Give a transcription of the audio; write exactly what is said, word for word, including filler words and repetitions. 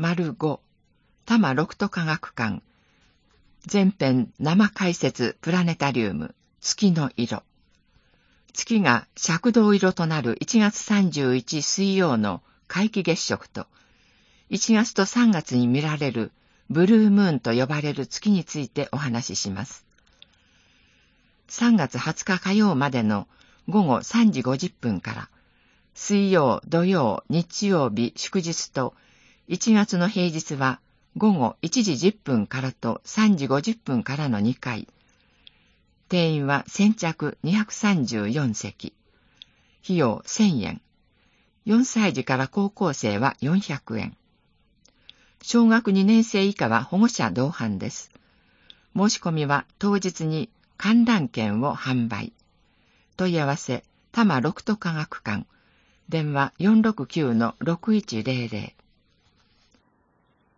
ご、多摩六都科学館、全編生解説プラネタリウム、月の色。月が赤銅色となるいちがつさんじゅういちにち水曜の皆既月食と、いちがつとさんがつに見られるブルームーンと呼ばれる月についてお話しします。さんがつはつか火曜までのごごさんじごじゅっぷんから、水曜、土曜、日曜日、祝日と、いちがつの平日はごごいちじじゅっぷんからとさんじごじゅっぷんからのにかい。定員は先着にひゃくさんじゅうよんせき。費用せんえん。よんさいじから高校生はよんひゃくえん。小学にねん生以下は保護者同伴です。申し込みは当日に観覧券を販売。問い合わせ、多摩六都科学館。電話 よんろくきゅうのろくいちゼロゼロ。